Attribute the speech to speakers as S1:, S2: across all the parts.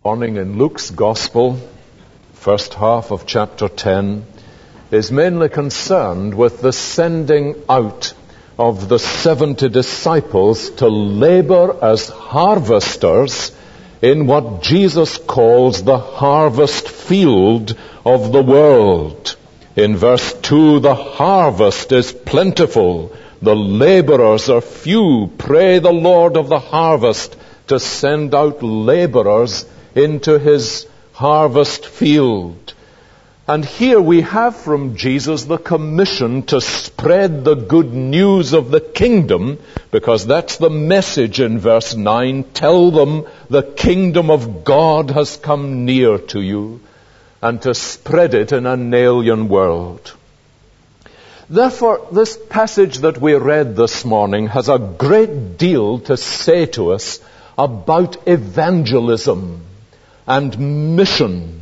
S1: Morning in Luke's Gospel, first half of chapter 10, is mainly concerned with the sending out of the 70 disciples to labor as harvesters in what Jesus calls the harvest field of the world. In verse 2, the harvest is plentiful, the laborers are few. Pray the Lord of the harvest to send out laborers into his harvest field. And here we have from Jesus the commission to spread the good news of the kingdom, because that's the message in verse 9. Tell them the kingdom of God has come near to you, and to spread it in an alien world. Therefore, this passage that we read this morning has a great deal to say to us about evangelism and mission.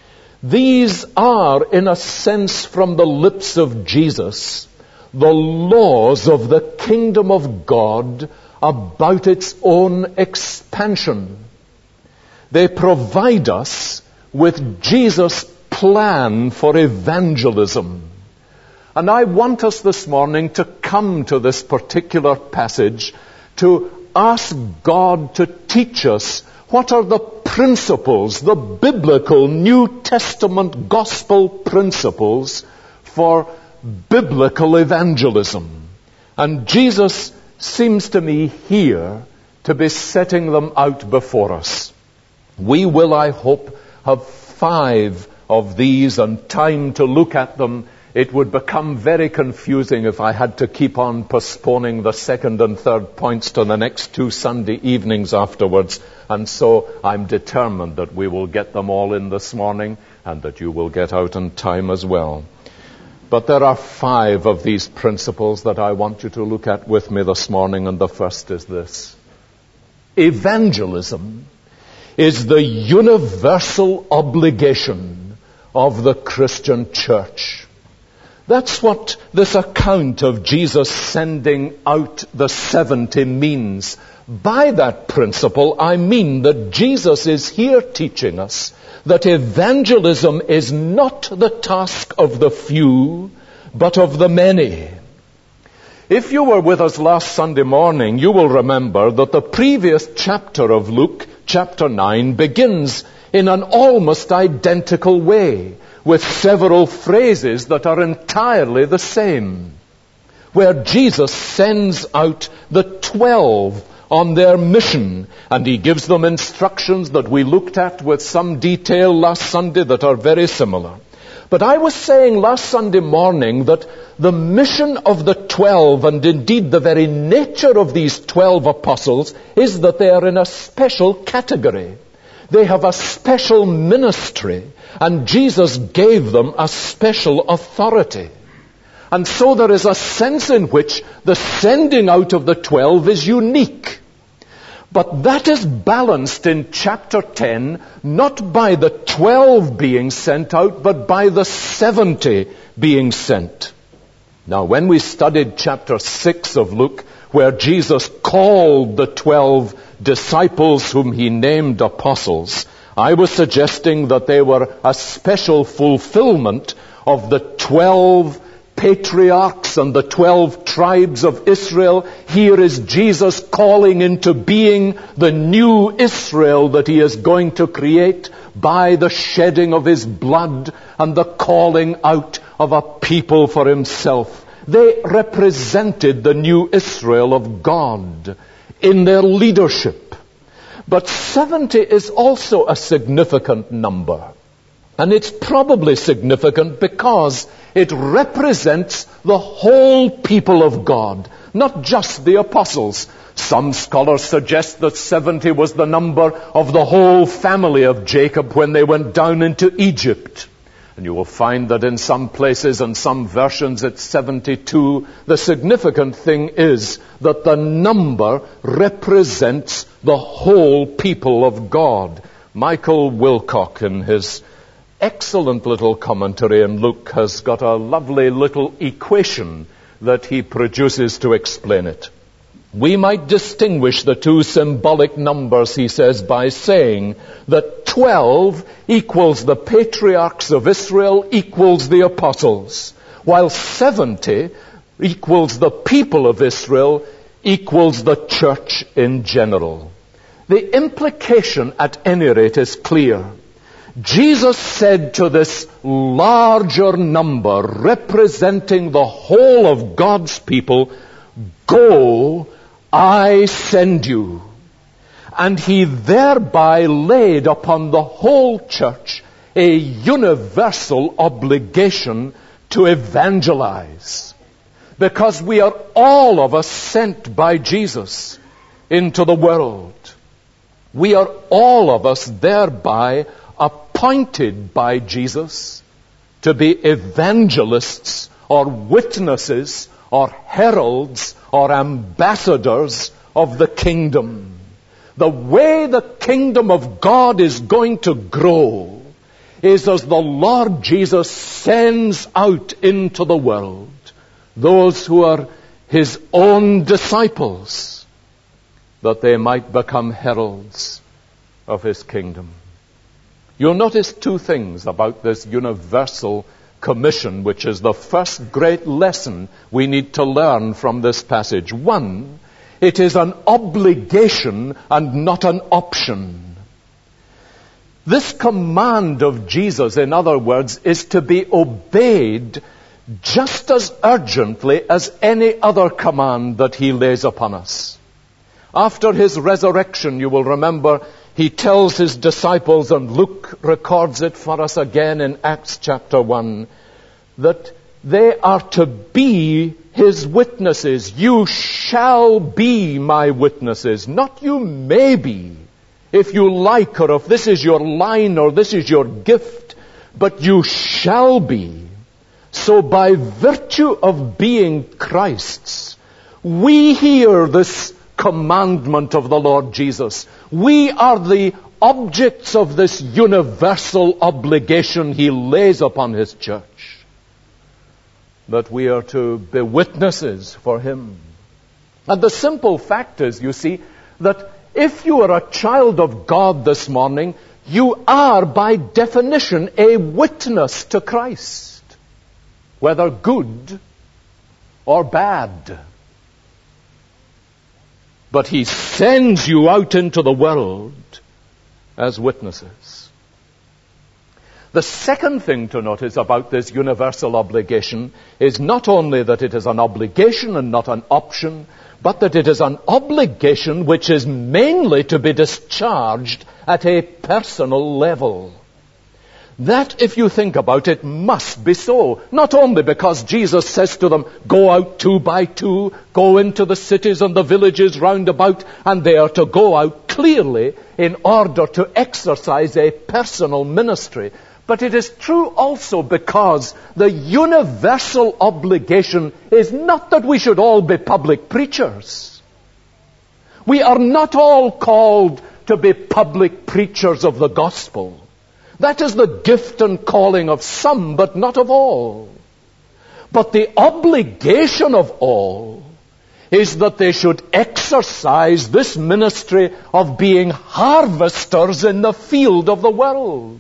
S1: These are, in a sense, from the lips of Jesus, the laws of the kingdom of God about its own expansion. They provide us with Jesus' plan for evangelism. And I want us this morning to come to this particular passage to ask God to teach us what are the principles, the biblical New Testament gospel principles for biblical evangelism. And Jesus seems to me here to be setting them out before us. We will, I hope, have 5 of these and time to look at them. It would become very confusing if I had to keep on postponing the second and third points to the next 2 Sunday evenings afterwards. And so I'm determined that we will get them all in this morning and that you will get out in time as well. But there are 5 of these principles that I want you to look at with me this morning, and the first is this. Evangelism is the universal obligation of the Christian church. That's what this account of Jesus sending out the 70 means. By that principle, I mean that Jesus is here teaching us that evangelism is not the task of the few, but of the many. If you were with us last Sunday morning, you will remember that the previous chapter of Luke, chapter 9, begins in an almost identical way, with several phrases that are entirely the same, where Jesus sends out the 12 on their mission, and he gives them instructions that we looked at with some detail last Sunday that are very similar. But I was saying last Sunday morning that the mission of the 12, and indeed the very nature of these 12 apostles, is that they are in a special category. They have a special ministry, and Jesus gave them a special authority. And so there is a sense in which the sending out of the 12 is unique. But that is balanced in chapter 10, not by the 12 being sent out, but by the 70 being sent. Now, when we studied chapter 6 of Luke, where Jesus called the 12 disciples whom he named apostles, I was suggesting that they were a special fulfillment of the 12 patriarchs and the 12 tribes of Israel. Here is Jesus calling into being the new Israel that he is going to create by the shedding of his blood and the calling out of a people for himself. They represented the new Israel of God in their leadership. But 70 is also a significant number. And it's probably significant because it represents the whole people of God, not just the apostles. Some scholars suggest that 70 was the number of the whole family of Jacob when they went down into Egypt. And you will find that in some places and some versions it's 72. The significant thing is that the number represents the whole people of God. Michael Wilcock, in his excellent little commentary in Luke, has got a lovely little equation that he produces to explain it. We might distinguish the two symbolic numbers, he says, by saying that 12 equals the patriarchs of Israel equals the apostles, while 70 equals the people of Israel equals the church in general. The implication, at any rate, is clear. Jesus said to this larger number, representing the whole of God's people, "Go, I send you." And he thereby laid upon the whole church a universal obligation to evangelize. Because we are all of us sent by Jesus into the world. We are all of us thereby appointed by Jesus to be evangelists or witnesses or heralds or ambassadors of the kingdom. The way the kingdom of God is going to grow is as the Lord Jesus sends out into the world those who are his own disciples, that they might become heralds of his kingdom. You'll notice two things about this universal commission, which is the first great lesson we need to learn from this passage. One, it is an obligation and not an option. This command of Jesus, in other words, is to be obeyed just as urgently as any other command that he lays upon us. After his resurrection, you will remember, he tells his disciples, and Luke records it for us again in Acts chapter 1, that they are to be his witnesses. You shall be my witnesses. Not you may be, if you like, or if this is your line or this is your gift, but you shall be. So by virtue of being Christ's, we hear this commandment of the Lord Jesus. We are the objects of this universal obligation he lays upon his church, that we are to be witnesses for him. And the simple fact is, you see, that if you are a child of God this morning, you are by definition a witness to Christ, whether good or bad. But he sends you out into the world as witnesses. The second thing to notice about this universal obligation is not only that it is an obligation and not an option, but that it is an obligation which is mainly to be discharged at a personal level. That, if you think about it, must be so. Not only because Jesus says to them, go out 2 by 2, go into the cities and the villages round about, and they are to go out clearly in order to exercise a personal ministry. But it is true also because the universal obligation is not that we should all be public preachers. We are not all called to be public preachers of the gospel. That is the gift and calling of some, but not of all. But the obligation of all is that they should exercise this ministry of being harvesters in the field of the world.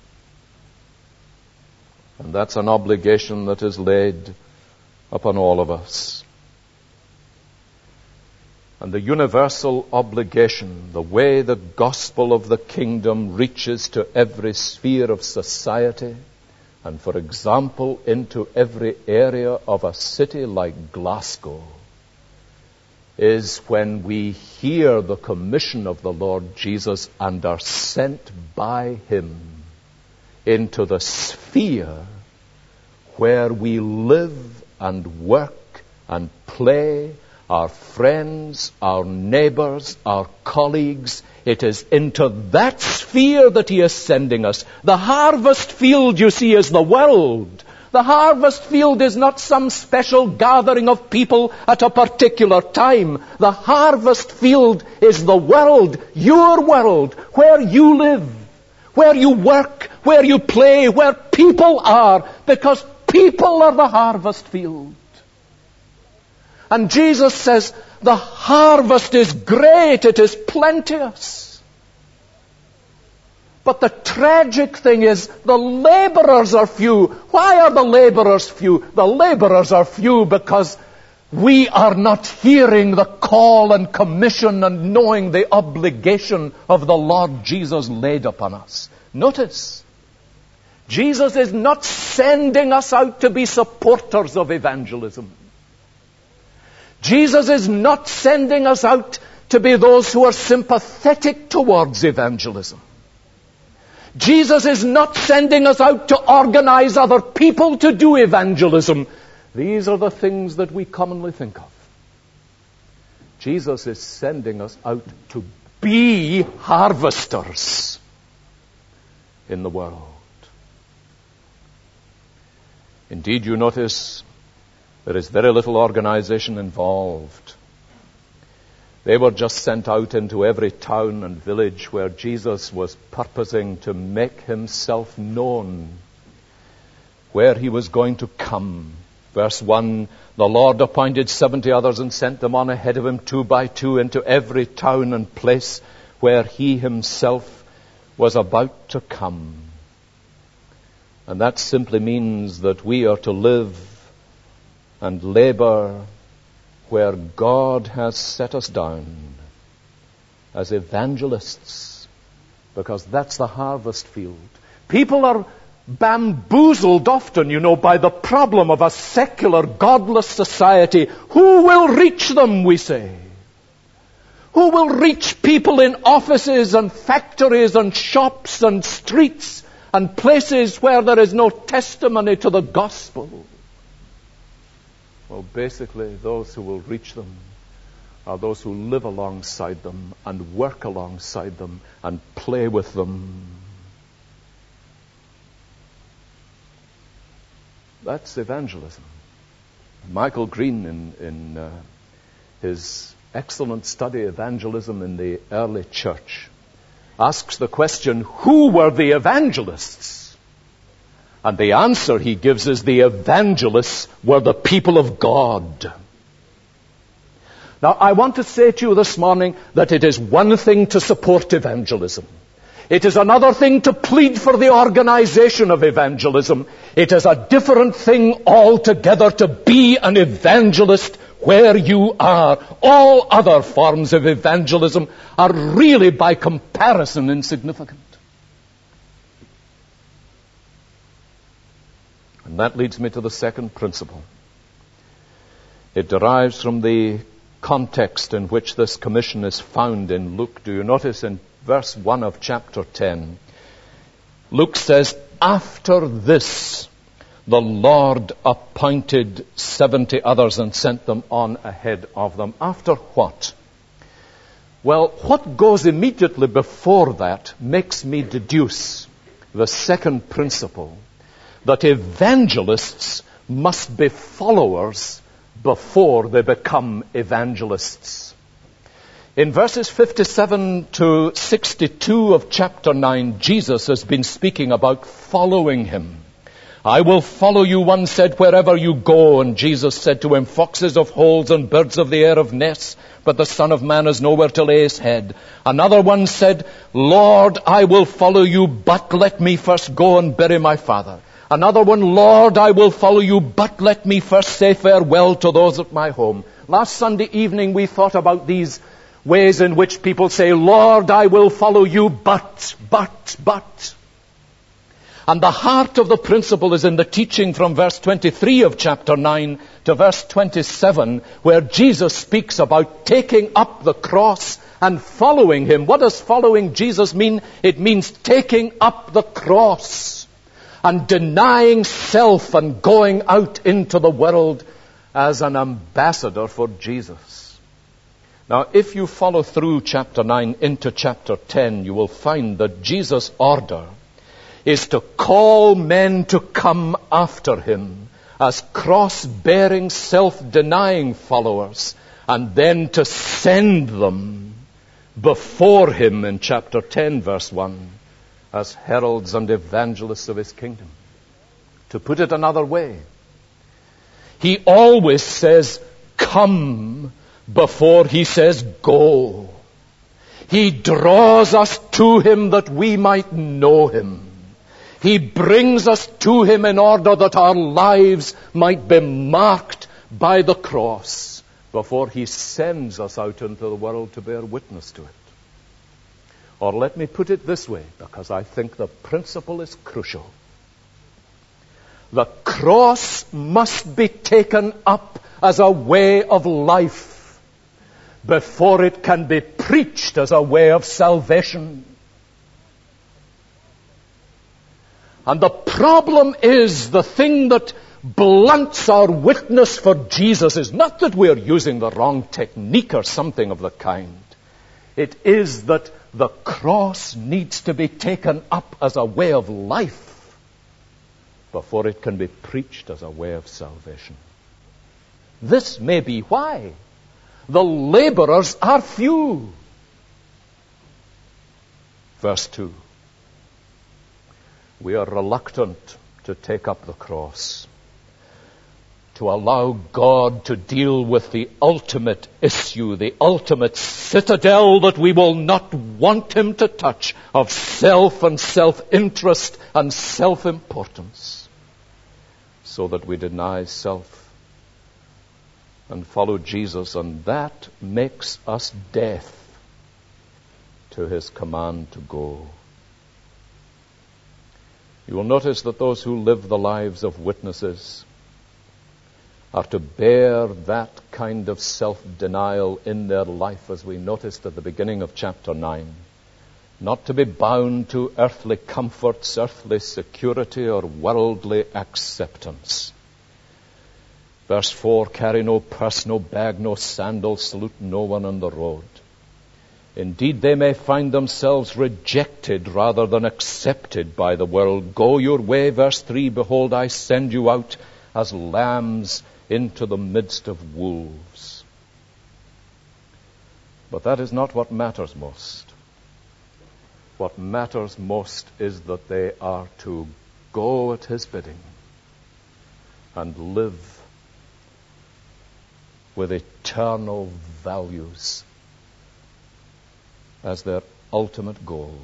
S1: And that's an obligation that is laid upon all of us. And the universal obligation, the way the gospel of the kingdom reaches to every sphere of society, and for example, into every area of a city like Glasgow, is when we hear the commission of the Lord Jesus and are sent by him into the sphere where we live and work and play, our friends, our neighbors, our colleagues. It is into that sphere that he is sending us. The harvest field, you see, is the world. The harvest field is not some special gathering of people at a particular time. The harvest field is the world, your world, where you live, where you work, where you play, where people are, because people are the harvest field. And Jesus says, the harvest is great, it is plenteous. But the tragic thing is the laborers are few. Why are the laborers few? The laborers are few because we are not hearing the call and commission and knowing the obligation of the Lord Jesus laid upon us. Notice, Jesus is not sending us out to be supporters of evangelism. Jesus is not sending us out to be those who are sympathetic towards evangelism. Jesus is not sending us out to organize other people to do evangelism. These are the things that we commonly think of. Jesus is sending us out to be harvesters in the world. Indeed, you notice there is very little organization involved. They were just sent out into every town and village where Jesus was purposing to make himself known, where he was going to come. Verse 1, the Lord appointed 70 others and sent them on ahead of him 2 by 2 into every town and place where he himself was about to come. And that simply means that we are to live and labor where God has set us down as evangelists, because that's the harvest field. People are bamboozled often, by the problem of a secular, godless society. Who will reach them, we say? Who will reach people in offices and factories and shops and streets and places where there is no testimony to the gospel? Well, basically, those who will reach them are those who live alongside them and work alongside them and play with them. That's evangelism. Michael Green, in his excellent study, Evangelism in the Early Church, asks the question, who were the evangelists? And the answer he gives is the evangelists were the people of God. Now, I want to say to you this morning that it is one thing to support evangelism. It is another thing to plead for the organization of evangelism. It is a different thing altogether to be an evangelist where you are. All other forms of evangelism are really, by comparison, insignificant. And that leads me to the second principle. It derives from the context in which this commission is found in Luke. Do you notice in verse 1 of chapter 10, Luke says, after this, the Lord appointed 70 others and sent them on ahead of them. After what? Well, what goes immediately before that makes me deduce the second principle, that evangelists must be followers before they become evangelists. In verses 57 to 62 of chapter 9, Jesus has been speaking about following him. I will follow you, one said, wherever you go. And Jesus said to him, foxes have holes and birds of the air have nests, but the Son of Man has nowhere to lay his head. Another one said, Lord, I will follow you, but let me first go and bury my father. Another one, Lord, I will follow you, but let me first say farewell to those at my home. Last Sunday evening we thought about these ways in which people say, Lord, I will follow you, but. And the heart of the principle is in the teaching from verse 23 of chapter 9 to verse 27, where Jesus speaks about taking up the cross and following him. What does following Jesus mean? It means taking up the cross and denying self and going out into the world as an ambassador for Jesus. Now, if you follow through chapter 9 into chapter 10, you will find that Jesus' order is to call men to come after him as cross-bearing, self-denying followers, and then to send them before him in chapter 10, verse 1, as heralds and evangelists of his kingdom. To put it another way, he always says, come, before he says, go. He draws us to him that we might know him. He brings us to him in order that our lives might be marked by the cross before he sends us out into the world to bear witness to it. Or let me put it this way, because I think the principle is crucial. The cross must be taken up as a way of life before it can be preached as a way of salvation. And the problem is, the thing that blunts our witness for Jesus is not that we're using the wrong technique or something of the kind. It is that the cross needs to be taken up as a way of life before it can be preached as a way of salvation. This may be why the laborers are few. Verse 2. We are reluctant to take up the cross, to allow God to deal with the ultimate issue, the ultimate citadel that we will not want him to touch, of self and self-interest and self-importance, so that we deny self and follow Jesus, and that makes us deaf to his command to go. You will notice that those who live the lives of witnesses are to bear that kind of self-denial in their life, as we noticed at the beginning of chapter 9. Not to be bound to earthly comforts, earthly security, or worldly acceptance. Verse 4, carry no purse, no bag, no sandals, salute no one on the road. Indeed, they may find themselves rejected rather than accepted by the world. Go your way, verse 3, behold, I send you out as lambs into the midst of wolves. But that is not what matters most. What matters most is that they are to go at his bidding and live with eternal values as their ultimate goal.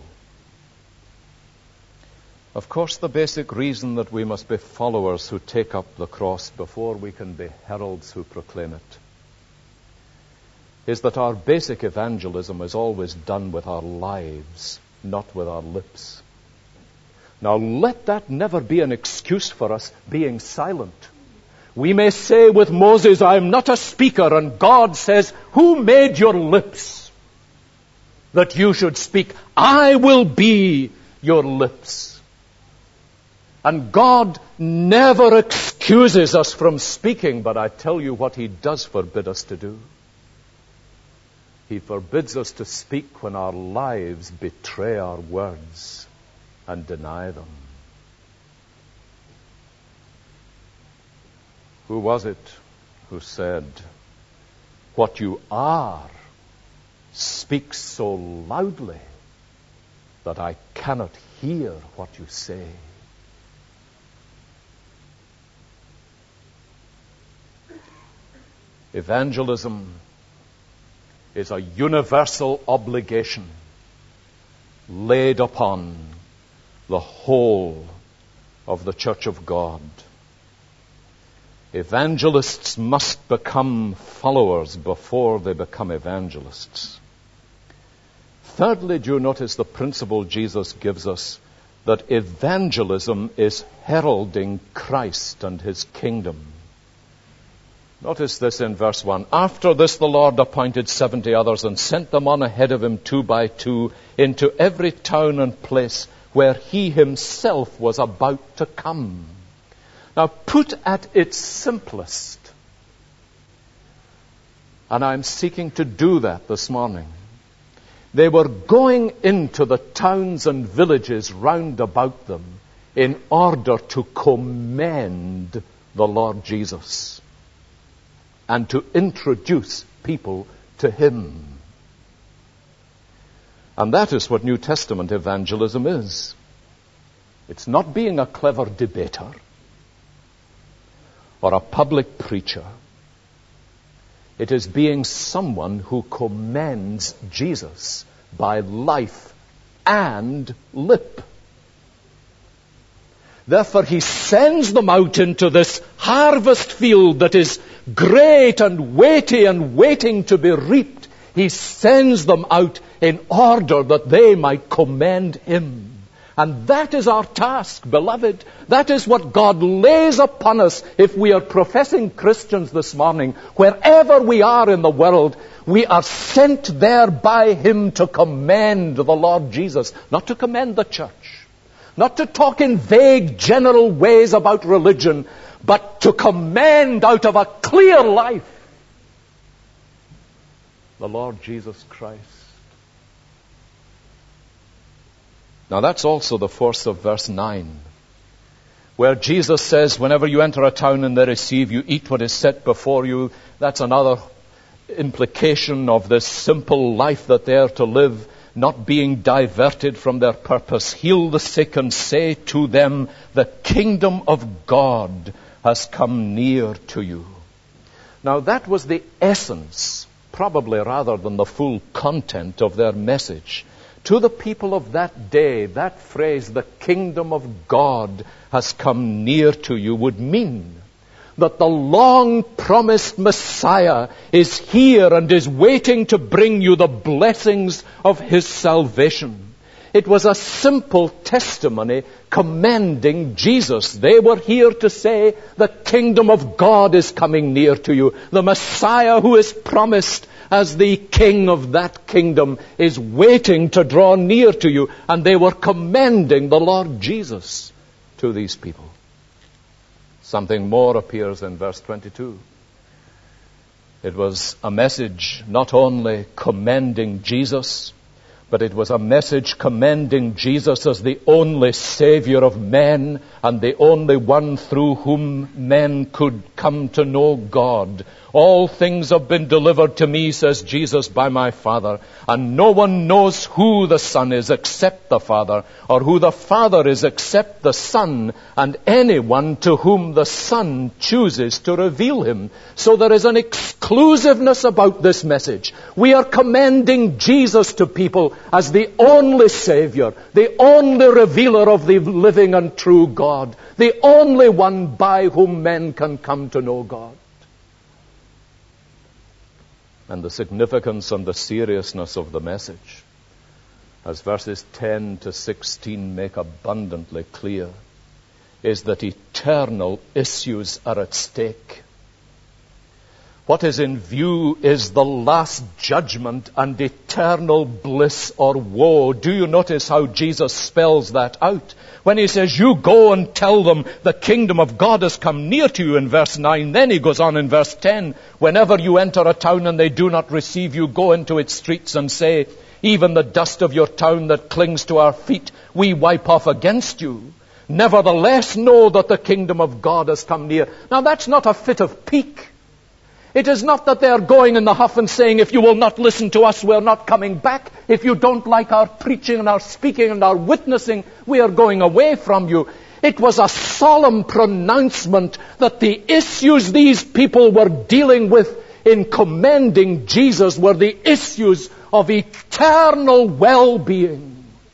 S1: Of course, the basic reason that we must be followers who take up the cross before we can be heralds who proclaim it is that our basic evangelism is always done with our lives, not with our lips. Now, let that never be an excuse for us being silent. We may say with Moses, I am not a speaker, and God says, who made your lips that you should speak? I will be your lips. And God never excuses us from speaking, but I tell you what he does forbid us to do. He forbids us to speak when our lives betray our words and deny them. Who was it who said, what you are speaks so loudly that I cannot hear what you say? Evangelism is a universal obligation laid upon the whole of the Church of God. Evangelists must become followers before they become evangelists. Thirdly, do you notice the principle Jesus gives us, that evangelism is heralding Christ and his kingdom. Notice this in verse 1. After this the Lord appointed 70 others and sent them on ahead of him 2 by 2 into every town and place where he himself was about to come. Now, put at its simplest, and I'm seeking to do that this morning, they were going into the towns and villages round about them in order to commend the Lord Jesus and to introduce people to him. And that is what New Testament evangelism is. It's not being a clever debater or a public preacher. It is being someone who commends Jesus by life and lip. Therefore he sends them out into this harvest field that is great and weighty and waiting to be reaped. He sends them out in order that they might commend him. And that is our task, beloved. That is what God lays upon us if we are professing Christians this morning. Wherever we are in the world, we are sent there by him to commend the Lord Jesus, not to commend the church. Not to talk in vague general ways about religion, but to commend out of a clear life the Lord Jesus Christ. Now that's also the force of verse 9, where Jesus says, whenever you enter a town and they receive you, eat what is set before you. That's another implication of this simple life that they are to live, not being diverted from their purpose. Heal the sick and say to them, the kingdom of God has come near to you. Now that was the essence, probably rather than the full content of their message. To the people of that day, that phrase, the kingdom of God has come near to you, would mean that the long-promised Messiah is here and is waiting to bring you the blessings of his salvation. It was a simple testimony commending Jesus. They were here to say, the kingdom of God is coming near to you. The Messiah who is promised as the king of that kingdom is waiting to draw near to you. And they were commending the Lord Jesus to these people. Something more appears in verse 22. It was a message not only commending Jesus, but it was a message commending Jesus as the only Savior of men and the only one through whom men could come to know God. All things have been delivered to me, says Jesus, by my Father, and no one knows who the Son is except the Father, or who the Father is except the Son, and anyone to whom the Son chooses to reveal him. So there is an exclusiveness about this message. We are commending Jesus to people as the only Savior, the only revealer of the living and true God, the only one by whom men can come to know God. And the significance and the seriousness of the message, as verses 10 to 16 make abundantly clear, is that eternal issues are at stake. What is in view is the last judgment and eternal bliss or woe. Do you notice how Jesus spells that out? When he says, you go and tell them the kingdom of God has come near to you in verse 9. Then he goes on in verse 10. Whenever you enter a town and they do not receive you, go into its streets and say, even the dust of your town that clings to our feet, we wipe off against you. Nevertheless, know that the kingdom of God has come near. Now that's not a fit of pique. It is not that they are going in the huff and saying, if you will not listen to us, we're not coming back. If you don't like our preaching and our speaking and our witnessing, we are going away from you. It was a solemn pronouncement that the issues these people were dealing with in commending Jesus were the issues of eternal well-being.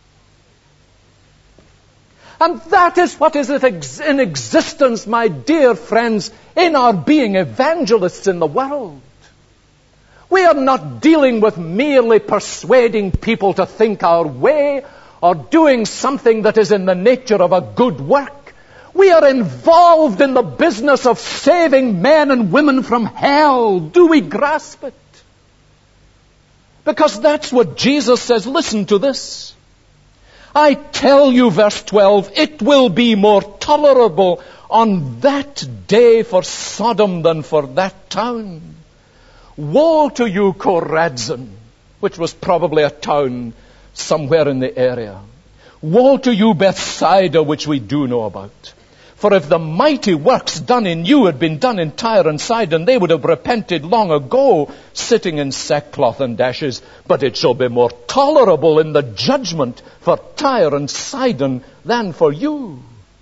S1: And that is what is in existence, my dear friends, in our being evangelists in the world. We are not dealing with merely persuading people to think our way or doing something that is in the nature of a good work. We are involved in the business of saving men and women from hell. Do we grasp it? Because that's what Jesus says. Listen to this. I tell you, verse 12, it will be more tolerable on that day for Sodom than for that town. Woe to you, Chorazin, which was probably a town somewhere in the area. Woe to you, Bethsaida, which we do know about. For if the mighty works done in you had been done in Tyre and Sidon, they would have repented long ago, sitting in sackcloth and ashes. But it shall be more tolerable in the judgment for Tyre and Sidon than for you.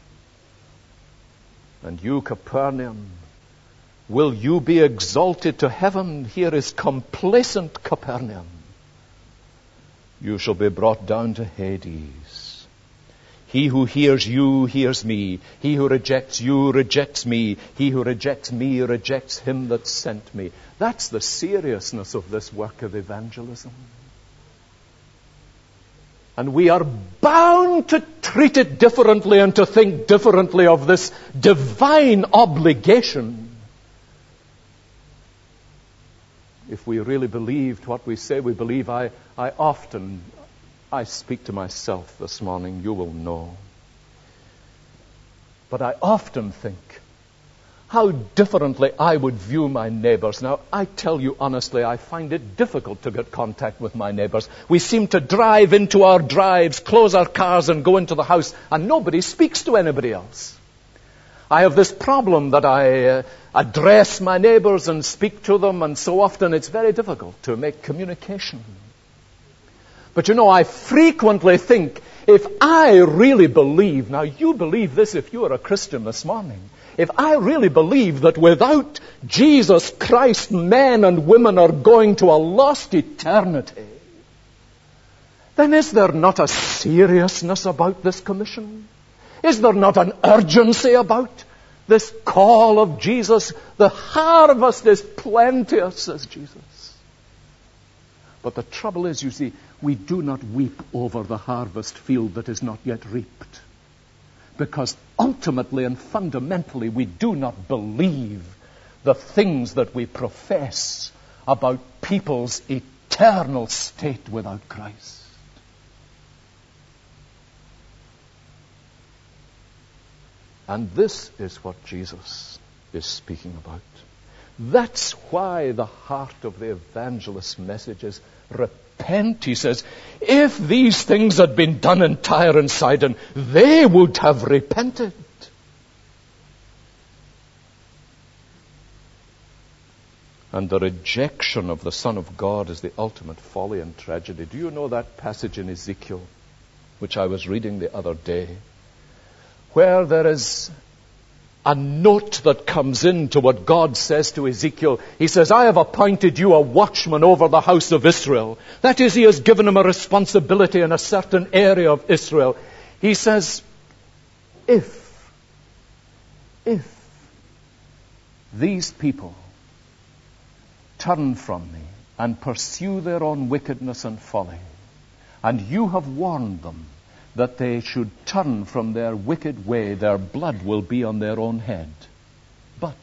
S1: And you, Capernaum, will you be exalted to heaven? Here is complacent Capernaum. you shall be brought down to Hades. He who hears you hears me. He who rejects you rejects me. He who rejects me rejects him that sent me. That's the seriousness of this work of evangelism. And we are bound to treat it differently and to think differently of this divine obligation if we really believed what we say we believe. I speak to myself this morning, you will know. But I often think how differently I would view my neighbors. Now, I tell you honestly, I find it difficult to get contact with my neighbors. We seem to drive into our drives, close our cars and go into the house, and nobody speaks to anybody else. I have this problem that I address my neighbors and speak to them, and so often it's very difficult to make communication. But I frequently think, if I really believe, now you believe this if you are a Christian this morning, if I really believe that without Jesus Christ, men and women are going to a lost eternity, then is there not a seriousness about this commission? Is there not an urgency about this call of Jesus? The harvest is plenteous, says Jesus. But the trouble is, you see, we do not weep over the harvest field that is not yet reaped. Because ultimately and fundamentally we do not believe the things that we profess about people's eternal state without Christ. And this is what Jesus is speaking about. That's why the heart of the evangelist's message is repent, he says. If these things had been done in Tyre and Sidon, they would have repented. And the rejection of the Son of God is the ultimate folly and tragedy. Do you know that passage in Ezekiel, which I was reading the other day, where there is a note that comes into what God says to Ezekiel. He says, I have appointed you a watchman over the house of Israel. That is, he has given him a responsibility in a certain area of Israel. He says, if these people turn from me and pursue their own wickedness and folly, and you have warned them that they should turn from their wicked way, their blood will be on their own head. But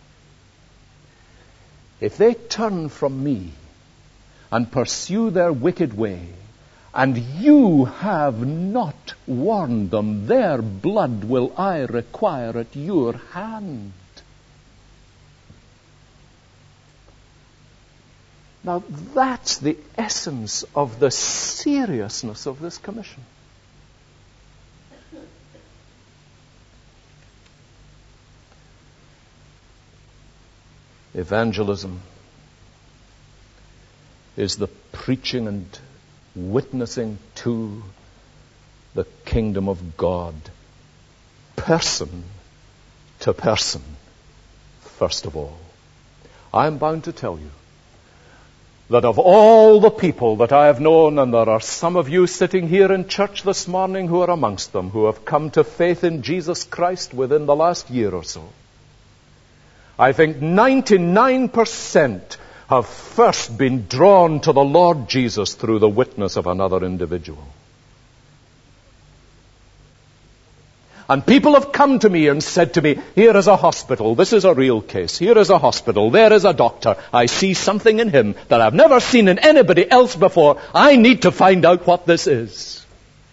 S1: if they turn from me and pursue their wicked way, and you have not warned them, their blood will I require at your hand. Now that's the essence of the seriousness of this commission. Evangelism is the preaching and witnessing to the kingdom of God, person to person, first of all. I am bound to tell you that of all the people that I have known, and there are some of you sitting here in church this morning who are amongst them, who have come to faith in Jesus Christ within the last year or so, I think 99% have first been drawn to the Lord Jesus through the witness of another individual. And people have come to me and said to me, here is a hospital, this is a real case, here is a hospital, there is a doctor, I see something in him that I've never seen in anybody else before, I need to find out what this is.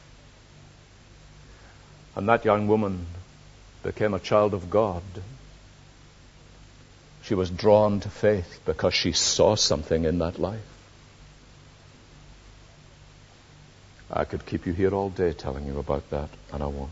S1: And that young woman became a child of God. She was drawn to faith because she saw something in that life. I could keep you here all day telling you about that, and I won't.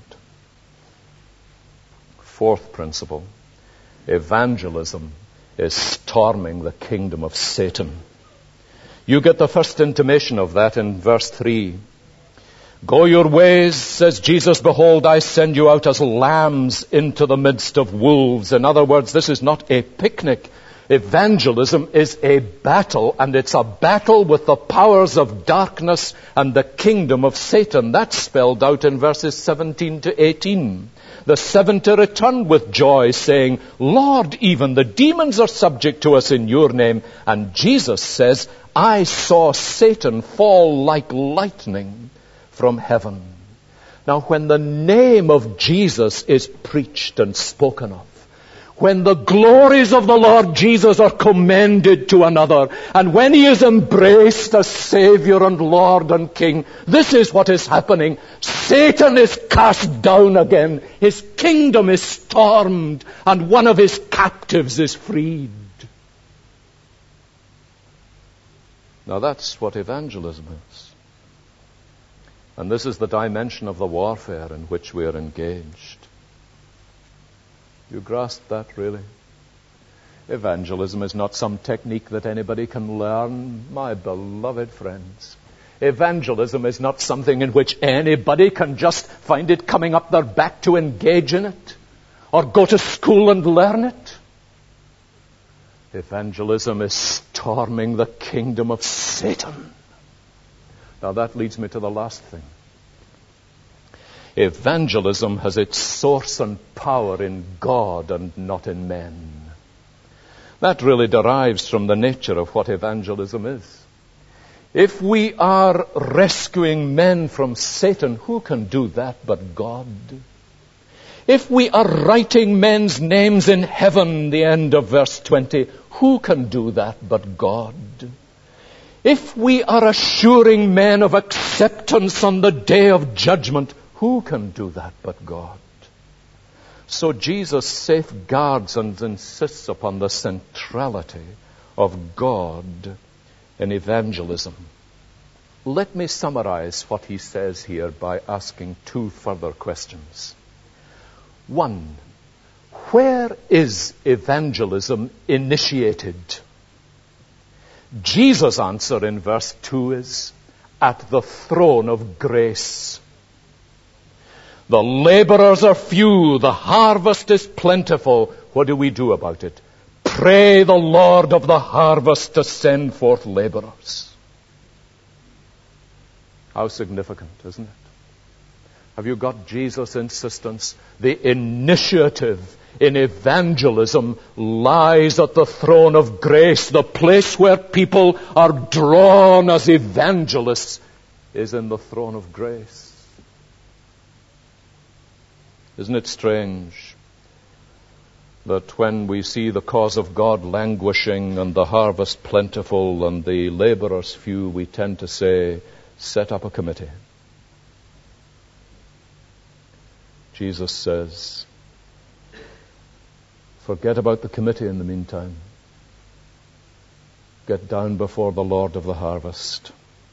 S1: Fourth principle, evangelism is storming the kingdom of Satan. You get the first intimation of that in verse 3. Go your ways, says Jesus, behold, I send you out as lambs into the midst of wolves. In other words, this is not a picnic. Evangelism is a battle, and it's a battle with the powers of darkness and the kingdom of Satan. That's spelled out in verses 17 to 18. The 70 returned with joy, saying, Lord, even the demons are subject to us in your name. And Jesus says, I saw Satan fall like lightning from heaven. Now, when the name of Jesus is preached and spoken of, when the glories of the Lord Jesus are commended to another, and when he is embraced as Savior and Lord and King, this is what is happening. Satan is cast down again. His kingdom is stormed, and one of his captives is freed. Now that's what evangelism is. And this is the dimension of the warfare in which we are engaged. You grasp that, really? Evangelism is not some technique that anybody can learn, my beloved friends. Evangelism is not something in which anybody can just find it coming up their back to engage in it, or go to school and learn it. Evangelism is storming the kingdom of Satan. Now that leads me to the last thing. Evangelism has its source and power in God and not in men. That really derives from the nature of what evangelism is. If we are rescuing men from Satan, who can do that but God? If we are writing men's names in heaven, the end of verse 20, who can do that but God? If we are assuring men of acceptance on the day of judgment, who can do that but God? So Jesus safeguards and insists upon the centrality of God in evangelism. Let me summarize what he says here by asking two further questions. One, where is evangelism initiated? Jesus' answer in verse 2 is, at the throne of grace. The laborers are few, the harvest is plentiful. What do we do about it? Pray the Lord of the harvest to send forth laborers. How significant, isn't it? Have you got Jesus' insistence? The initiative in evangelism lies at the throne of grace. The place where people are drawn as evangelists is in the throne of grace. Isn't it strange that when we see the cause of God languishing and the harvest plentiful and the laborers few, we tend to say, set up a committee. Jesus says, forget about the committee in the meantime. Get down before the Lord of the harvest.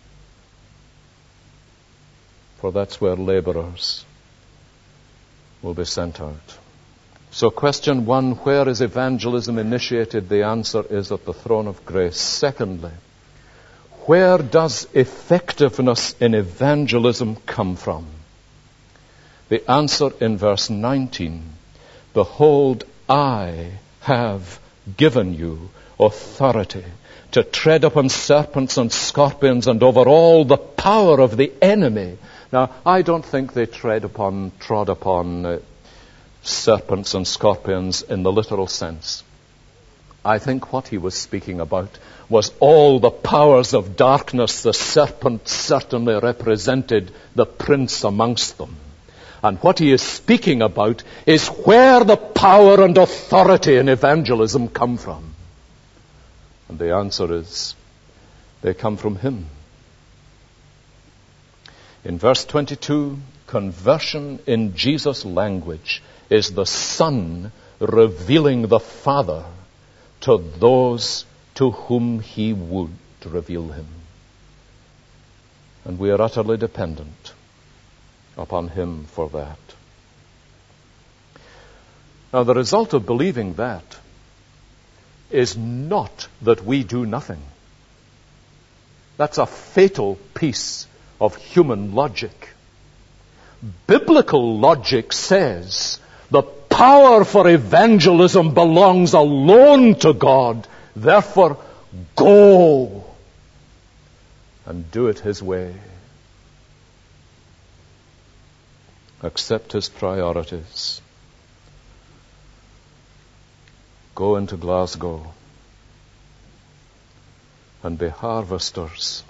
S1: For that's where laborers will be sent out. So question one, where is evangelism initiated? The answer is at the throne of grace. Secondly, where does effectiveness in evangelism come from? The answer in verse 19, behold, I have given you authority to tread upon serpents and scorpions and over all the power of the enemy. Now, I don't think they trod upon serpents and scorpions in the literal sense. I think what he was speaking about was all the powers of darkness. The serpent certainly represented the prince amongst them. And what he is speaking about is where the power and authority in evangelism come from. And the answer is, they come from him. In verse 22, conversion in Jesus' language is the Son revealing the Father to those to whom he would reveal him. And we are utterly dependent upon him for that. Now, the result of believing that is not that we do nothing. That's a fatal piece of human logic. Biblical logic says the power for evangelism belongs alone to God. Therefore, go and do it His way. Accept His priorities. Go into Glasgow and be harvesters.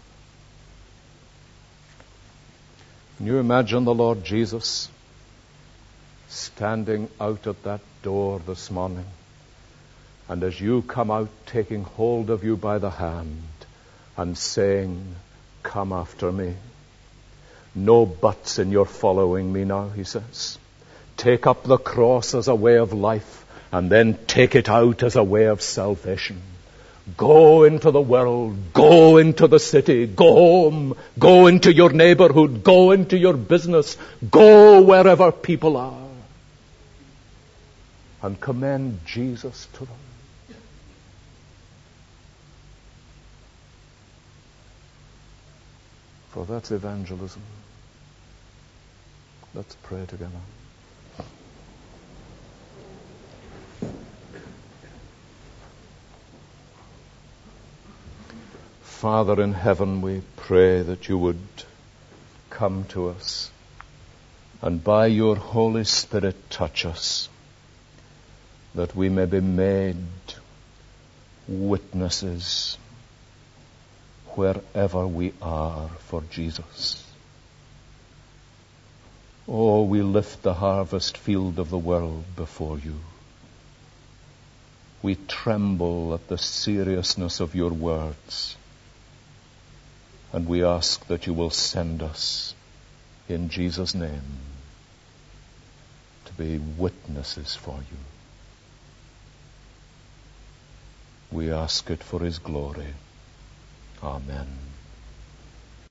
S1: Can you imagine the Lord Jesus standing out at that door this morning, and as you come out, taking hold of you by the hand and saying, "Come after me"? No buts in your following me now, He says. Take up the cross as a way of life, and then take it out as a way of salvation. Go into the world, go into the city, go home, go into your neighborhood, go into your business, go wherever people are, and commend Jesus to them. For that's evangelism. Let's pray together. Father in heaven, we pray that you would come to us and by your Holy Spirit touch us, that we may be made witnesses wherever we are for Jesus. Oh, we lift the harvest field of the world before you. We tremble at the seriousness of your words, and we ask that you will send us in Jesus' name to be witnesses for you. We ask it for His glory. Amen.